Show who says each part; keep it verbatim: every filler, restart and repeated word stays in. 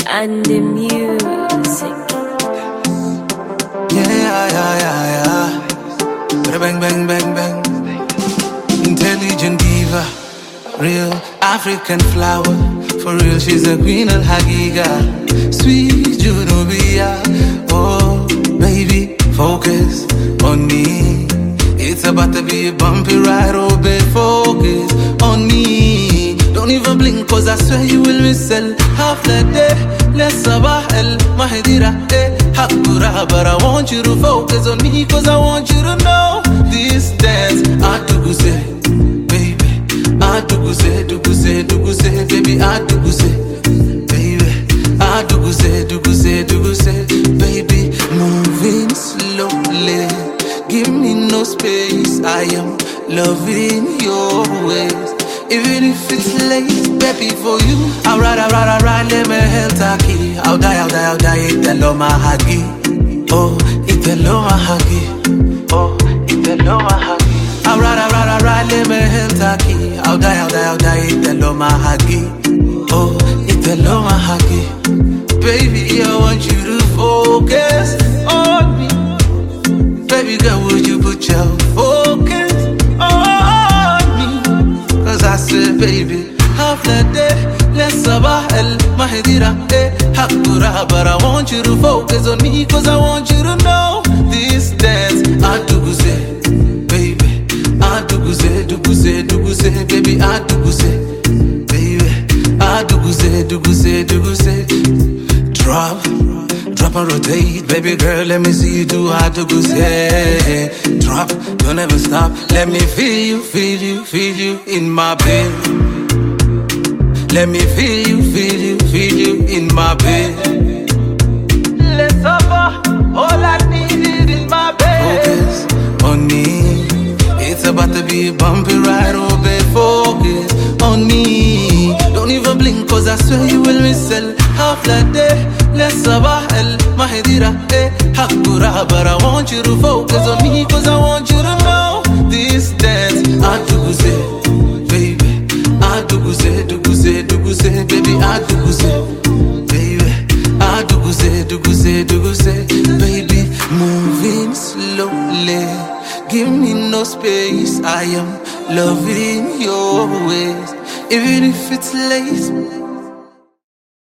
Speaker 1: and the music.
Speaker 2: Yeah, yeah, yeah, yeah. Bang, bang, bang, bang. Intelligent diva, real African flower. For real, she's a queen of Hagiga. Sweet Junubia. Oh, baby, focus on me. It's about to be a bumpy ride, oh babe, focus on me. Don't even blink, cause I swear you will miss el half the day. Let's sabah el mahedira, eh, hakura. But I want you to focus on me, cause I want you to know this dance. I do go say, baby, I do go say, do go say, do go say, baby, I do go say, baby, I do go say, do go say, do go say, baby, moving slowly. Give me no space, I am loving your ways. Even if it's late, baby, for you I'll ride, I'll ride, I'll ride, let me hell taki. I'll die, I'll die, I'll die, italo mahagi. Oh, italo mahagi. Oh, italo mahagi. I'll ride, I'll ride, I'll ride, let me hell taki. I'll die, I'll die, I'll die, italo mahagi. Oh, italo mahagi. Baby, I want you to focus on me. Baby girl, would you put your focus on me? Cause I said, baby, half the day, let's sabah el mahedira, eh, hakura. But I want you to focus on me, cause I want you to know this dance. I do go say, baby, I do go say, do go say, do go say, baby, I do go say, baby, I do go say, do go say, do go say. Drop, drop and rotate, baby girl, let me see you do how to go say. Drop, don't ever stop, let me feel you, feel you, feel you in my bed. Let me feel you, feel you, feel you in my bed. Let's suffer, all I need is in my bed. Focus on me, it's about to be a bumpy ride, oh babe, focus on me. Don't even blink, cause I swear you will miss el half the day. Let's sabah el mahedira, eh, hakura. But I want you to focus on me, cause I want you to know this dance. I do go say, baby, I do go say, do go say, do go say, baby, I do go say, baby, I do go say, do go say, do go say, baby, moving slowly. Give me no space, I am loving your ways. Even if it's late,